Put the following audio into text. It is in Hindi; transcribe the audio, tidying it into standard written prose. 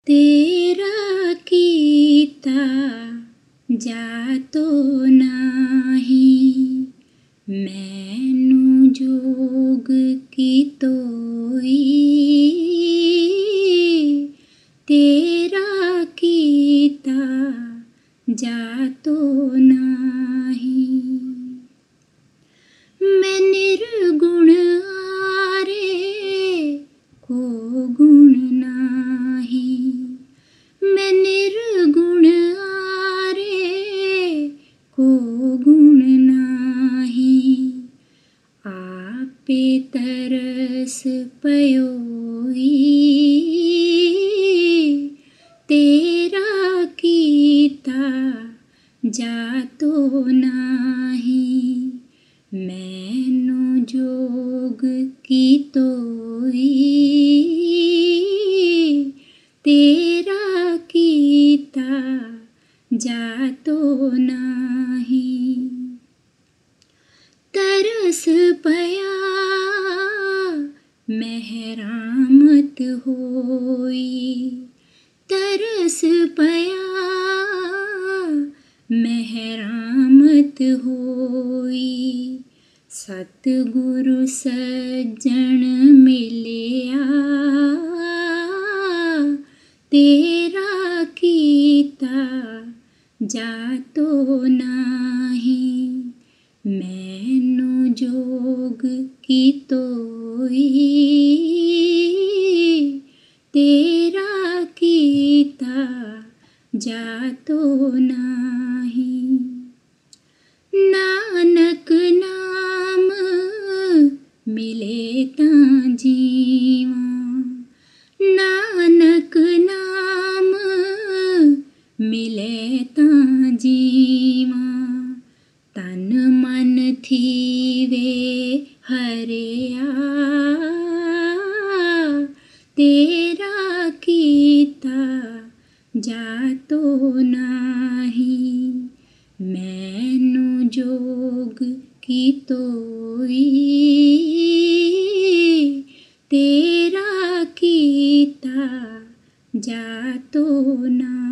तेरा कीता जातो नाही, मैनू जोग की तोई। तेरा कीता जातो नाही, मैं निर्गुण आरे को गुण नाही। मैं निर्गुण आरे को गुण नाही, आपे तरस पयोई। तेरा कीता जातो नाही, मैनू जोग की तोई। तेरा कीता जातो नाही, तरस पया मेहरामत होई। तरस पया मेहरामत होई, सतगुरु सज्जन मिलिया। तेरा कीता जातो नाही, मैनू जोग की तोई। तेरा कीता जातो नाही, नानक नाम मिले तां जीवां। नानक नाम मिले तां जीवां, तन मन थीवे हरिया। तेरा कीता जातो नाही, मैनू जोग की तोई। तेरा कीता जातो नाही।